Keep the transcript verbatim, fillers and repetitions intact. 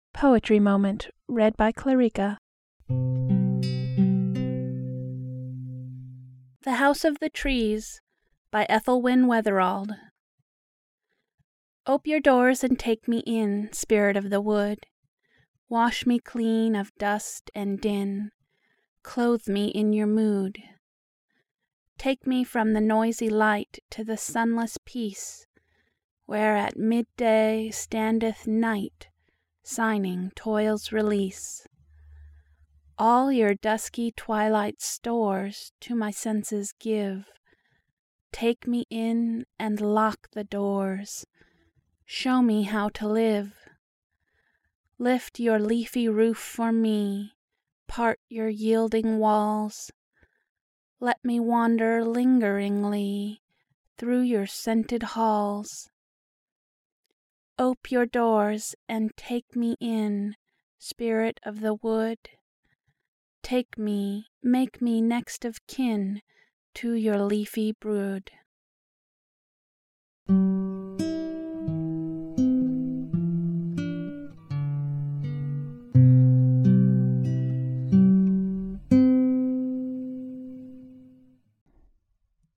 Poetry Moment. Read by Clarika. The House of the Trees by Ethelwyn Wetherald. Ope your doors and take me in, Spirit of the wood. Wash me clean of dust and din. Clothe me in your mood. Take me from the noisy light to the sunless peace, where at midday standeth Night, signing toil's release. All your dusky twilight stores to my senses give. Take me in and lock the doors. Show me how to live. Lift your leafy roof for me. Part your yielding walls. Let me wander lingeringly through your scented halls. Ope your doors and take me in, Spirit of the wood. Take me, make me next of kin to your leafy brood.